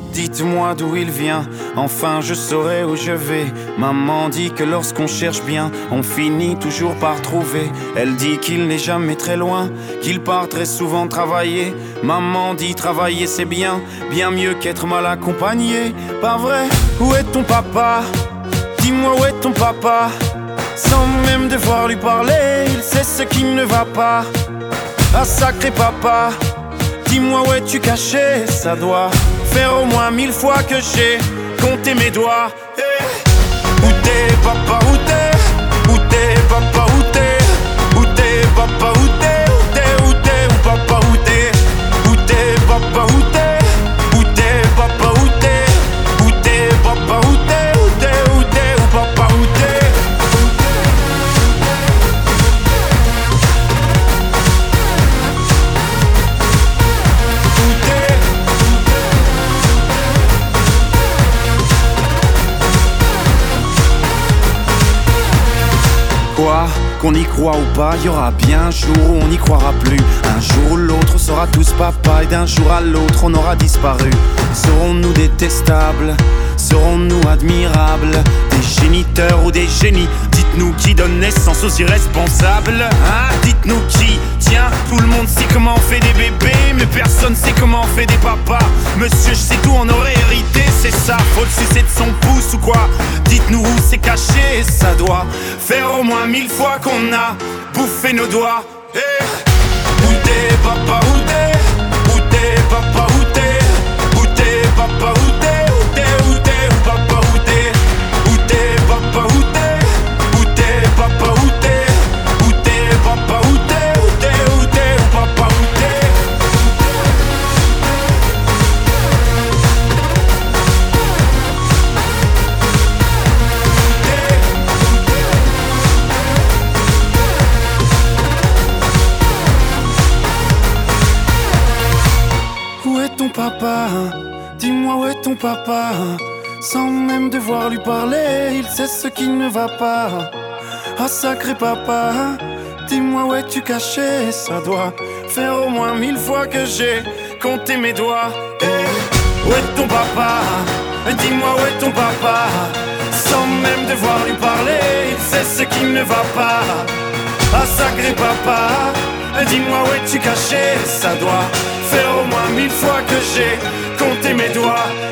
Dites-moi d'où il vient, enfin je saurai où je vais. Maman dit que lorsqu'on cherche bien, on finit toujours par trouver. Elle dit qu'il n'est jamais très loin, qu'il part très souvent travailler. Maman dit travailler c'est bien, bien mieux qu'être mal accompagné. Pas vrai? Où est ton papa? Dis-moi où est ton papa? Sans même devoir lui parler, il sait ce qui ne va pas. Ah sacré papa, dis-moi où es-tu caché? Ça doit faire au moins 1000 fois que j'ai compté mes doigts. Hey. Où t'es papa, où t'es? Où t'es papa, où t'es? Où t'es papa, où t'es? Où t'es, où t'es, où papa, où t'es? Où t'es papa, où t'es? Où t'es papa, où t'es? Où t'es papa, où t'es? Où t'es, où t'es, où papa, où t'es? Quoi? Qu'on y croit ou pas, y aura bien un jour où on n'y croira plus. Un jour ou l'autre on sera tous papa et d'un jour à l'autre on aura disparu. Serons-nous détestables? Serons-nous admirables? Des géniteurs ou des génies? Dites-nous qui donne naissance aux irresponsables, hein? Dites-nous qui? Tiens, tout le monde sait comment on fait des bébés, mais personne sait comment on fait des papas. Monsieur, je sais tout, on aurait hérité, c'est ça. Faut le sucer de son pouce ou quoi? Dites-nous où c'est caché, ça doit faire au moins 1000 fois qu'on a bouffé nos doigts. Hey. Où t'es papa, où t'es? Où t'es papa, où t'es? Où t'es papa, où t'es? Où t'es, où t'es, où papa, où t'es? Où t'es papa, où t'es? Où t'es papa, où t'es? Où t'es papa, où t'es? Où t'es, où t'es, où papa, où t'es? Où est ton papa? Dis-moi où est ton papa? Sans même devoir lui parler, il sait ce qui ne va pas. Ah sacré papa, dis-moi où es-tu caché? Ça doit faire au moins 1000 fois que j'ai compté mes doigts. Hey. Où est ton papa? Dis-moi où est ton papa? Sans même devoir lui parler, il sait ce qui ne va pas. Ah sacré papa, dis-moi où es-tu caché? Ça doit faire au moins 1000 fois que j'ai compté mes doigts.